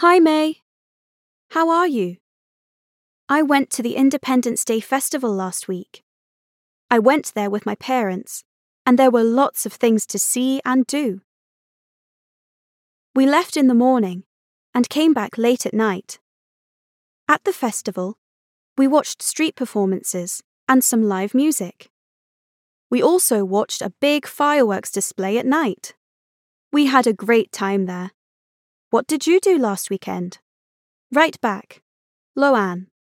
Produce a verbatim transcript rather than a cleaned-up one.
Hi, May. How are you? I went to the Independence Day Festival last week. I went there with my parents, and there were lots of things to see and do. We left in the morning and came back late at night. At the festival, we watched street performances and some live music. We also watched a big fireworks display at night. We had a great time there. What did you do last weekend? Right back. Loanne.